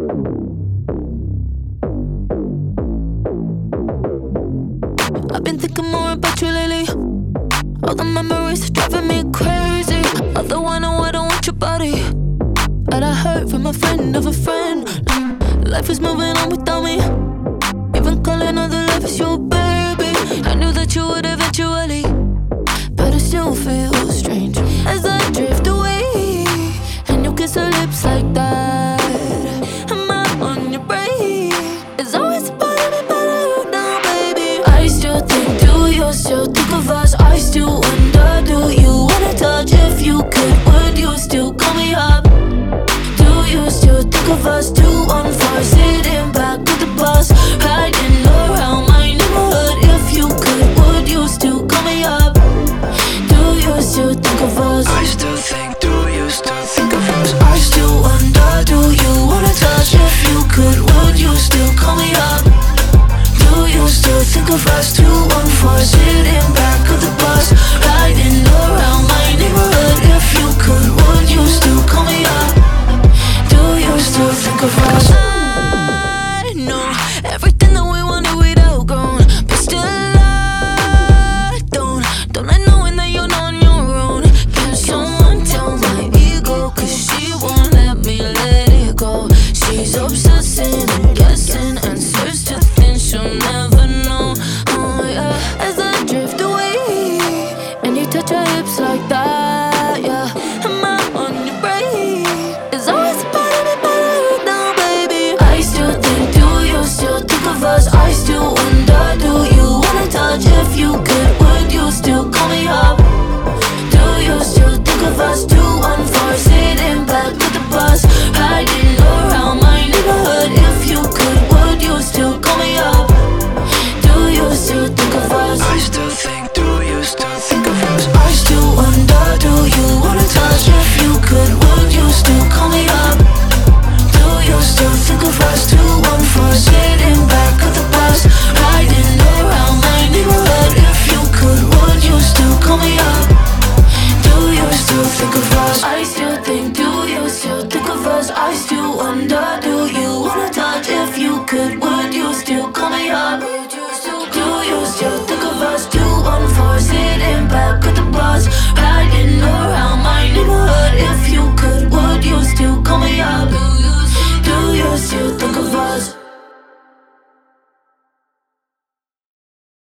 I've been thinking more about you lately. All the memories are driving me crazy. Although I know I don't want your body, but I heard from a friend of a friend, life is moving on without me. Even calling all the love is your baby. I knew that you would eventually, but it still feels strange as I drift away and you kiss her lips like that. Am I on your brain? It's always about me, but I don't know, baby. I still think, do you still think of us? I still wonder, do you wanna touch? If you could, would you still call me up? Do you still think of us? 214, sitting back with the bus, riding around my neighborhood. If you could, would you still call me up? Do you still think of us? I still think, do you still think of us? I still wonder, do you wanna touch? If you could, would you still call me up? Do you still think of us? 214, sitting back with the bus, riding around my neighborhood. If you could, would you still call me up? Do you still think of us?